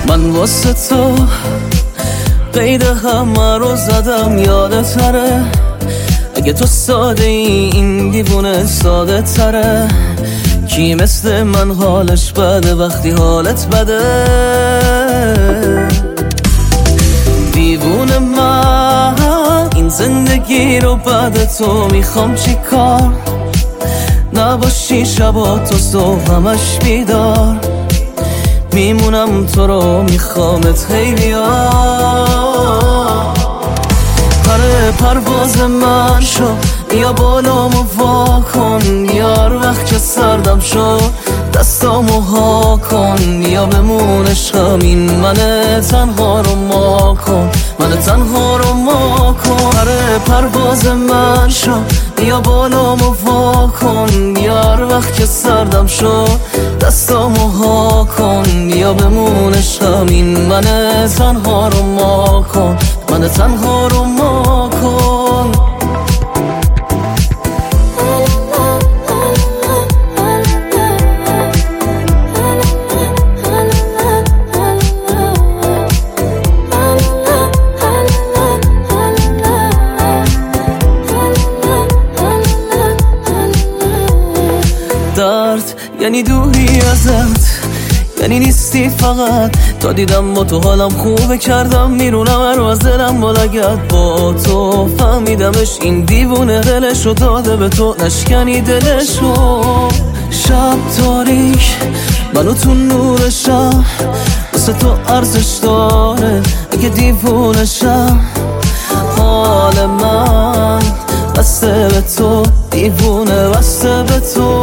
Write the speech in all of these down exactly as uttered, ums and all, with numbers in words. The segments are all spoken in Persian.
من واسه تو قید همه رو زدم، یادتره اگه تو ساده ای این دیوونه ساده تره. کی مثل من حالش بده وقتی حالت بده؟ دیوونه من این زندگی رو بعد تو میخوام چی کار؟ نباشی شبا تو صبح همش بیدار، میمونم تو رو میخوامت خیلی ها. پره پرواز من شو یا بالامو وا کن، یار وقت که سردم شو دستامو ها کن، یا بمون عشقم این من تنها رو ما کن، من تنها رو ما کن. پره پرواز من شو یا بالامو وا کن، یار وقت که سردم شو دستامو ها کن، یا بمون عشقم این من تنها رو ما کن، من تنها رو ما کن. درد یعنی دوری ازت، یعنی نیستی فقط. تا دیدم با تو حالم خوبه کردم میرونم هر از دلم بالگرد. با تو فهمیدمش این دیوونه دلشو داده به تو، نشکنی دلشو. شب تاریک منو تو نورشم، واسه تو ارزش داره اگه دیوونشم. حال من بسته به تو، دیوونه بسته به تو.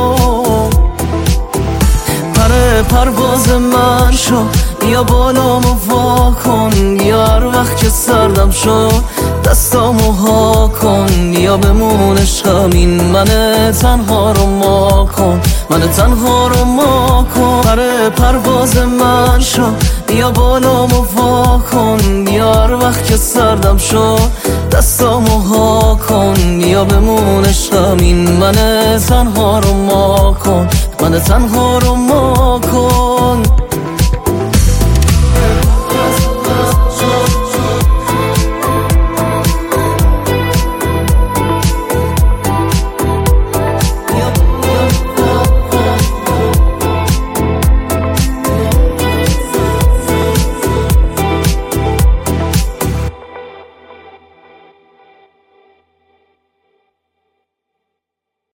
پره پرواز من شو یا بالامو وا کن، یار وقت که سردم شو دستامو ها کن، یا بمون عشقم این من تنها رو ما کن، من تنها رو ما کن. پره پرواز من شو یا بالامو وا کن، یار وقت که سردم شو دستامو ها کن، یا بمون عشقم این من تنها رو ما کن، من تنها رو ما کن.